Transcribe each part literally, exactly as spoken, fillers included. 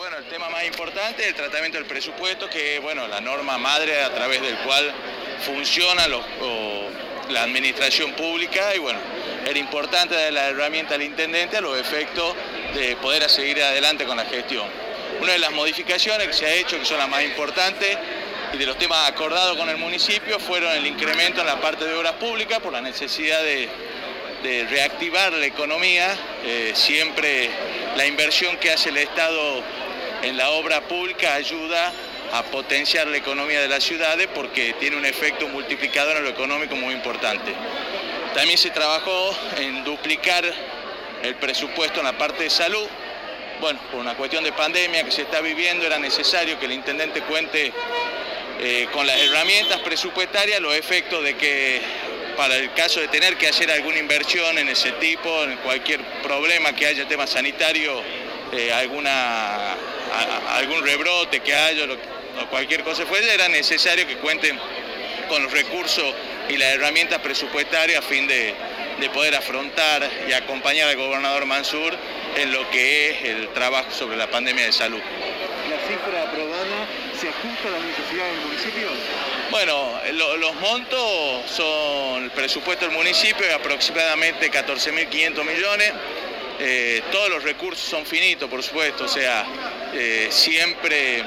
bueno, el tema más importante es el tratamiento del presupuesto, que es bueno, la norma madre a través del cual funciona los, o, la administración pública y bueno, era importante dar la herramienta al intendente a los efectos de poder seguir adelante con la gestión. Una de las modificaciones que se ha hecho, que son las más importantes, y de los temas acordados con el municipio, fueron el incremento en la parte de obras públicas por la necesidad de, de reactivar la economía. Eh, siempre la inversión que hace el Estado en la obra pública ayuda a potenciar la economía de las ciudades porque tiene un efecto multiplicador en lo económico muy importante. También se trabajó en duplicar el presupuesto en la parte de salud. Bueno, por una cuestión de pandemia que se está viviendo, era necesario que el intendente cuente eh, con las herramientas presupuestarias, los efectos de que para el caso de tener que hacer alguna inversión en ese tipo, en cualquier problema que haya, tema sanitario, eh, alguna, a, algún rebrote que haya, o cualquier cosa fuera, era necesario que cuenten con los recursos y las herramientas presupuestarias a fin de, de poder afrontar y acompañar al gobernador Mansur en lo que es el trabajo sobre la pandemia de salud. ¿La cifra aprobada se ajusta a las necesidades del municipio? Bueno, lo, los montos son, el presupuesto del municipio es aproximadamente catorce mil quinientos millones. Eh, todos los recursos son finitos, por supuesto, o sea, eh, siempre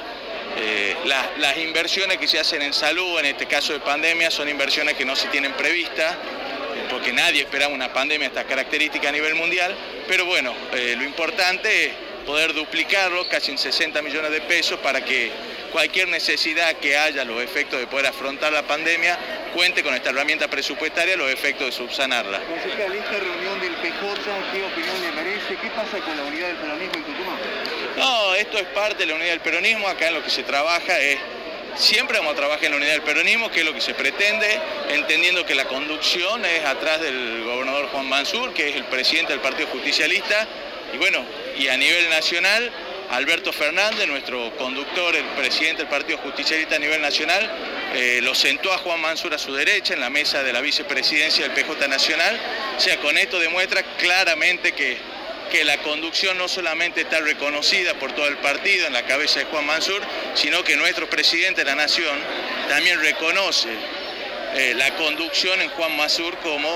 eh, la, las inversiones que se hacen en salud, en este caso de pandemia, son inversiones que no se tienen previstas, porque nadie esperaba una pandemia de esta característica a nivel mundial, pero bueno, eh, lo importante es poder duplicarlo, casi en sesenta millones de pesos, para que cualquier necesidad que haya, los efectos de poder afrontar la pandemia, cuente con esta herramienta presupuestaria, los efectos de subsanarla. Concejal, esta reunión del P J, ¿qué opinión le merece? ¿Qué pasa con la unidad del peronismo en Tucumán? No, esto es parte de la unidad del peronismo, acá en lo que se trabaja es... Siempre vamos a trabajar en la unidad del peronismo, que es lo que se pretende, entendiendo que la conducción es atrás del gobernador Juan Mansur, que es el presidente del Partido Justicialista, y bueno, y a nivel nacional, Alberto Fernández, nuestro conductor, el presidente del Partido Justicialista a nivel nacional, eh, lo sentó a Juan Mansur a su derecha en la mesa de la vicepresidencia del P J Nacional. O sea, con esto demuestra claramente que, que la conducción no solamente está reconocida por todo el partido en la cabeza de Juan Mansur, sino que nuestro presidente de la Nación también reconoce eh, la conducción en Juan Mansur como...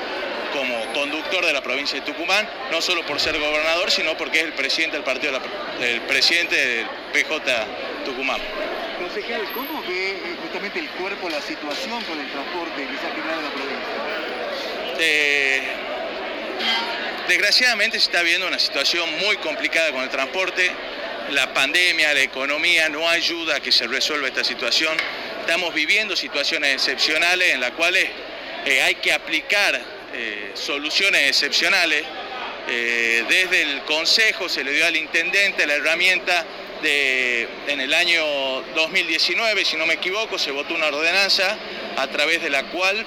como conductor de la provincia de Tucumán, no solo por ser gobernador, sino porque es el presidente del partido, el presidente del P J Tucumán. Concejal, ¿cómo ve justamente el cuerpo la situación con el transporte que se ha generado en la provincia? Eh, desgraciadamente se está viendo una situación muy complicada con el transporte. La pandemia, la economía no ayuda a que se resuelva esta situación. Estamos viviendo situaciones excepcionales en las cuales eh, hay que aplicar Eh, soluciones excepcionales. Eh, desde el Consejo se le dio al intendente la herramienta de, en el año dos mil diecinueve, si no me equivoco, se votó una ordenanza a través de la cual,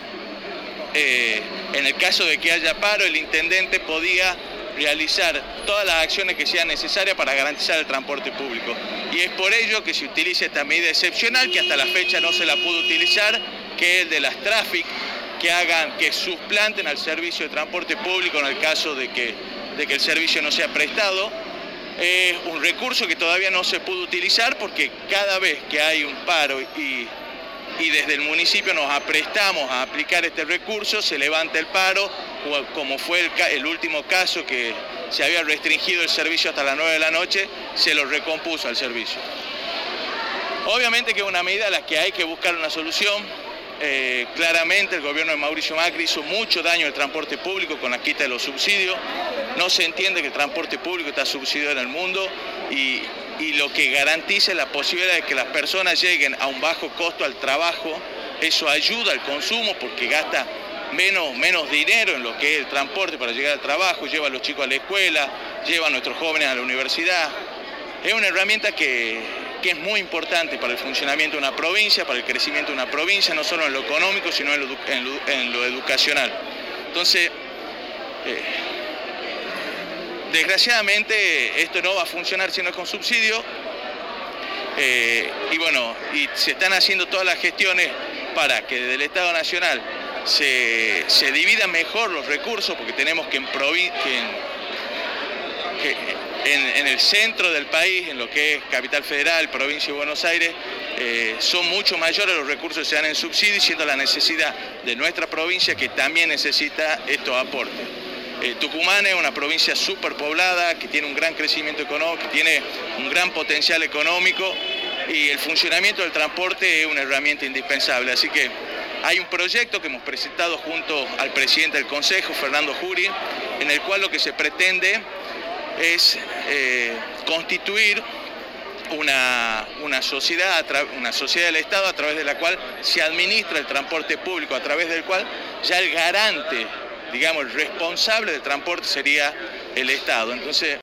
eh, en el caso de que haya paro, el intendente podía realizar todas las acciones que sean necesarias para garantizar el transporte público. Y es por ello que se utiliza esta medida excepcional, que hasta la fecha no se la pudo utilizar, que es el de las traffic, que hagan, que suplanten al servicio de transporte público en el caso de que, de que el servicio no sea prestado. Es un recurso que todavía no se pudo utilizar porque cada vez que hay un paro y, y desde el municipio nos aprestamos a aplicar este recurso, se levanta el paro, como fue el, el último caso que se había restringido el servicio hasta las nueve de la noche, se lo recompuso al servicio. Obviamente que es una medida a la que hay que buscar una solución. Eh, claramente el gobierno de Mauricio Macri hizo mucho daño al transporte público con la quita de los subsidios. No se entiende que el transporte público está subsidiado en el mundo y, y lo que garantiza es la posibilidad de que las personas lleguen a un bajo costo al trabajo. Eso ayuda al consumo porque gasta menos, menos dinero en lo que es el transporte para llegar al trabajo, lleva a los chicos a la escuela, lleva a nuestros jóvenes a la universidad. Es una herramienta que... que es muy importante para el funcionamiento de una provincia, para el crecimiento de una provincia, no solo en lo económico, sino en lo, en lo, en lo educacional. Entonces, eh, desgraciadamente esto no va a funcionar si no es con subsidio, eh, y bueno, y se están haciendo todas las gestiones para que desde el Estado Nacional se, se dividan mejor los recursos, porque tenemos que en provincia... Que, que, en, en el centro del país, en lo que es Capital Federal, provincia de Buenos Aires, eh, son mucho mayores los recursos que se dan en subsidio, siendo la necesidad de nuestra provincia que también necesita estos aportes. Eh, Tucumán es una provincia superpoblada, que tiene un gran crecimiento económico, que tiene un gran potencial económico, y el funcionamiento del transporte es una herramienta indispensable. Así que hay un proyecto que hemos presentado junto al presidente del Consejo, Fernando Jury, en el cual lo que se pretende es eh, constituir una, una, sociedad, una sociedad del Estado a través de la cual se administra el transporte público, a través del cual ya el garante, digamos, el responsable del transporte sería el Estado. Entonces,